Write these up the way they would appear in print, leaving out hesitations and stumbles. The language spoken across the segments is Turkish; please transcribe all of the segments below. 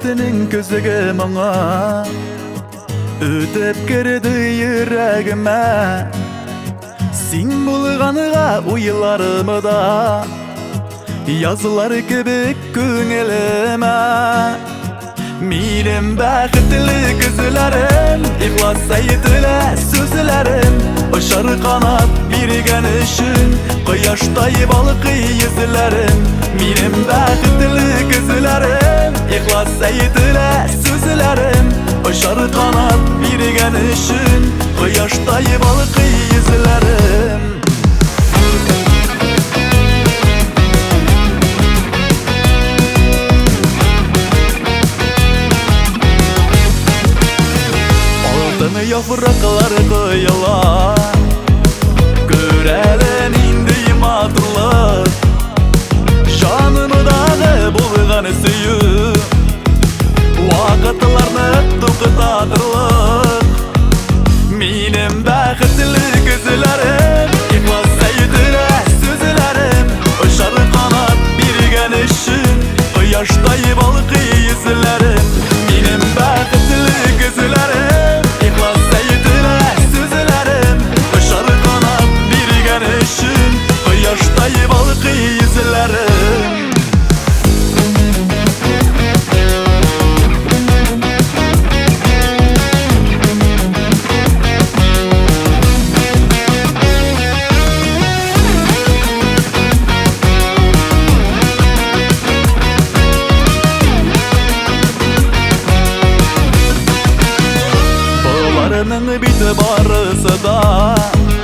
Bäxtiniň gözüge maňa ötep girdi ýüregime. Sin bulganyga uýlarymda yazılar gibi köňelime. Menem bäxtli gözlerim, ihlas aýdyla sözlerim. Uçar kanat birgen üçün Kıyaştay balık yüzlerim. Menem bäxtli gözlerim, ihlas aýdyla sözlerim. Uçar kanat birgen üçün Kıyaştay balık yüzlerim. Yapraklar koyular, görelim indi matırlar. Şanımdağı bulgan süyü vakıtlarını tuqtatırlar. Menem bäxtli gözlerim, ihlas aýdyla sözlerim. Uçar kanat birgen üçün Kıyaştay balyk yüzlerim. Menem bäxtli gözlerim, Kıyaştay balyk yüzlerim. Bağlarının biti barısı da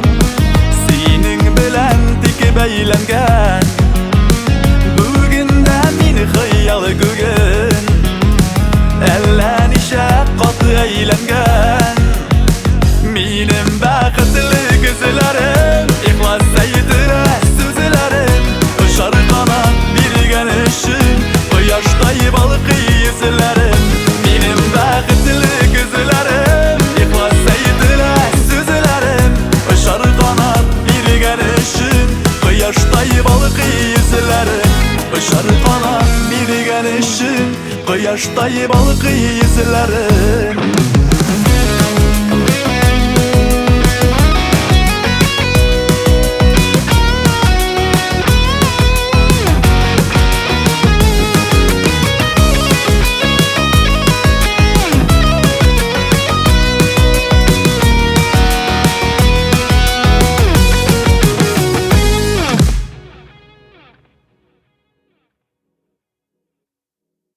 beylengen. Bugünde meni hayal gögen Ellen işe katı eylengen. Menem bäxtli gözlerim, ihlas aýdyla sözlerim. Uçar kanat birgen üçün Kıyaştay balyk yüzlerim. Menem bäxtli gözlerim, ihlas aýdyla sözlerim. Uçar kanat birgen üçün Kıyaştay balyk yüzlerim. Uçar kanat birgen üçün Kıyaştay balyk yüzlerim.